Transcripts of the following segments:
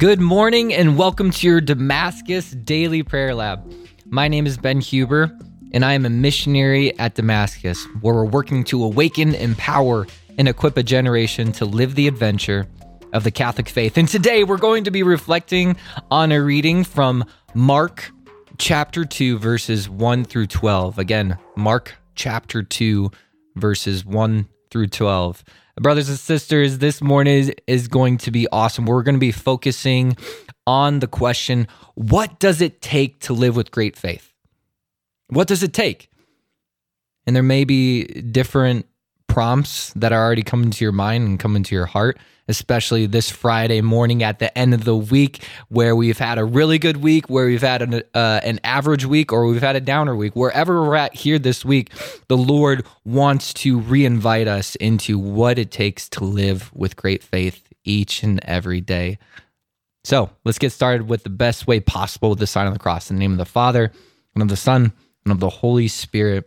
Good morning and welcome to your Damascus Daily Prayer Lab. My name is Ben Huber and I am a missionary at Damascus, where we're working to awaken, empower, and equip a generation to live the adventure of the Catholic faith. And today we're going to be reflecting on a reading from Mark chapter 2, verses 1 through 12. Again, Mark chapter 2, verses 1 through 12. Brothers and sisters, this morning is going to be awesome. We're going to be focusing on the question, what does it take to live with great faith? What does it take? And there may be different prompts that are already coming to your mind and coming to your heart, especially this Friday morning at the end of the week, where we've had a really good week, where we've had an average week, or we've had a downer week. Wherever we're at here this week, the Lord wants to reinvite us into what it takes to live with great faith each and every day. So let's get started with the best way possible with the sign of the cross. In the name of the Father, and of the Son, and of the Holy Spirit.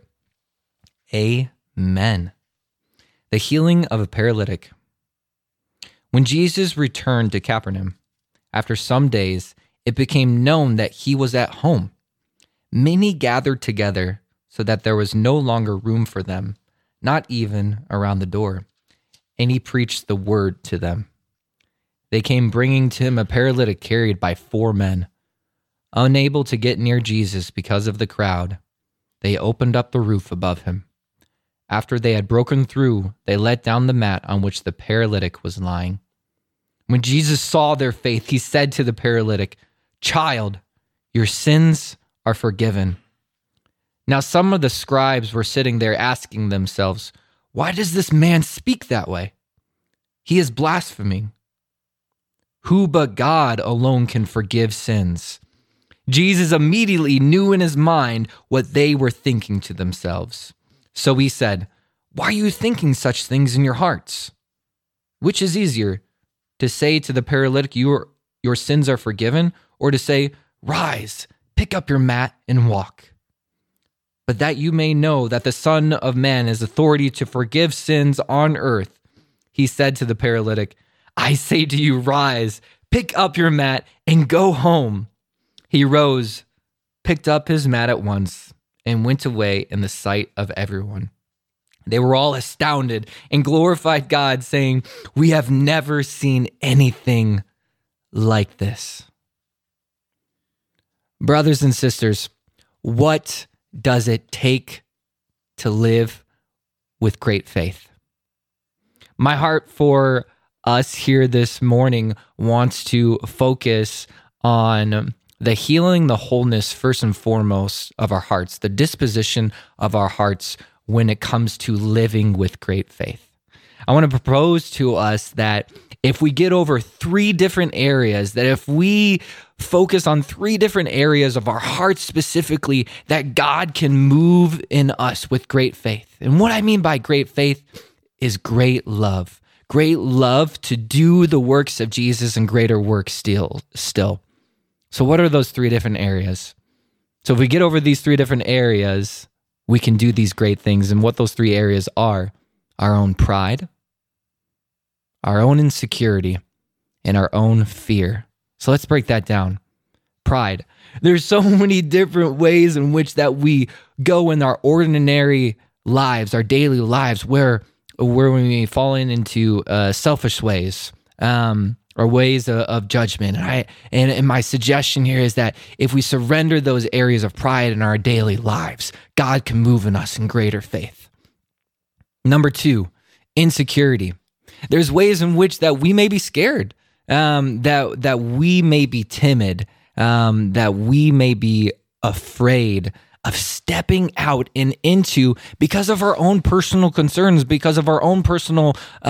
Amen. The healing of a paralytic. When Jesus returned to Capernaum, after some days, it became known that he was at home. Many gathered together so that there was no longer room for them, not even around the door. And he preached the word to them. They came bringing to him a paralytic carried by 4 men. Unable to get near Jesus because of the crowd, they opened up the roof above him. After they had broken through, they let down the mat on which the paralytic was lying. When Jesus saw their faith, he said to the paralytic, "Child, your sins are forgiven." Now some of the scribes were sitting there asking themselves, "Why does this man speak that way? He is blaspheming. Who but God alone can forgive sins?" Jesus immediately knew in his mind what they were thinking to themselves. So he said, "Why are you thinking such things in your hearts? Which is easier, to say to the paralytic, your sins are forgiven, or to say, 'Rise, pick up your mat and walk'? But that you may know that the Son of Man has authority to forgive sins on earth," he said to the paralytic, "I say to you, rise, pick up your mat and go home." He rose, picked up his mat at once, and went away in the sight of everyone. They were all astounded and glorified God, saying, "We have never seen anything like this." Brothers and sisters, what does it take to live with great faith? My heart for us here this morning wants to focus on the healing, the wholeness, first and foremost, of our hearts, the disposition of our hearts when it comes to living with great faith. I want to propose to us that if we get over 3 different areas, that if we focus on 3 different areas of our hearts specifically, that God can move in us with great faith. And what I mean by great faith is great love to do the works of Jesus and greater works still. So what are those 3 different areas? So if we get over these 3 different areas, we can do these great things. And what those 3 areas are: our own pride, our own insecurity, and our own fear. So let's break that down. Pride. There's so many different ways in which that we go in our ordinary lives, our daily lives, where we fall into selfish ways, or ways of judgment. And my suggestion here is that if we surrender those areas of pride in our daily lives, God can move in us in greater faith. Number 2, insecurity. There's ways in which that we may be scared, that we may be timid, that we may be afraid of stepping out and into, because of our own personal concerns, because of our own personal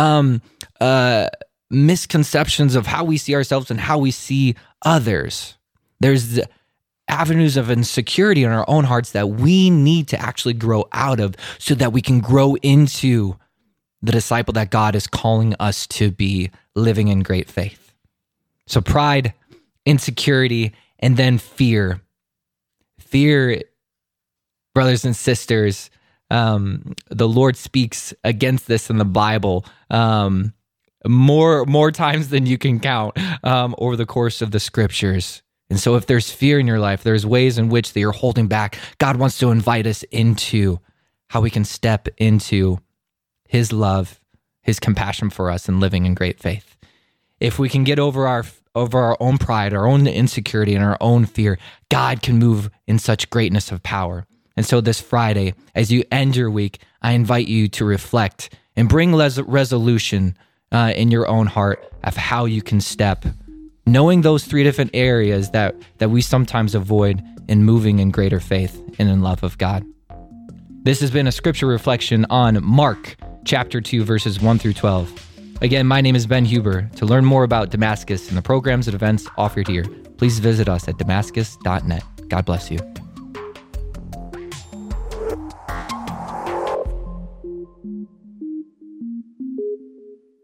misconceptions of how we see ourselves and how we see others. There's avenues of insecurity in our own hearts that we need to actually grow out of so that we can grow into the disciple that God is calling us to be, living in great faith. So pride, insecurity, and then fear. Fear, brothers and sisters, the Lord speaks against this in the Bible. more times than you can count over the course of the scriptures. And so if there's fear in your life, there's ways in which that you're holding back, God wants to invite us into how we can step into his love, his compassion for us, and living in great faith. If we can get over our own pride, our own insecurity, and our own fear, God can move in such greatness of power. And so this Friday, as you end your week, I invite you to reflect and bring resolution in your own heart of how you can step, knowing those 3 different areas that we sometimes avoid in moving in greater faith and in love of God. This has been a scripture reflection on Mark chapter 2, verses 1 through 12. Again, my name is Ben Huber. To learn more about Damascus and the programs and events offered here, please visit us at damascus.net. God bless you.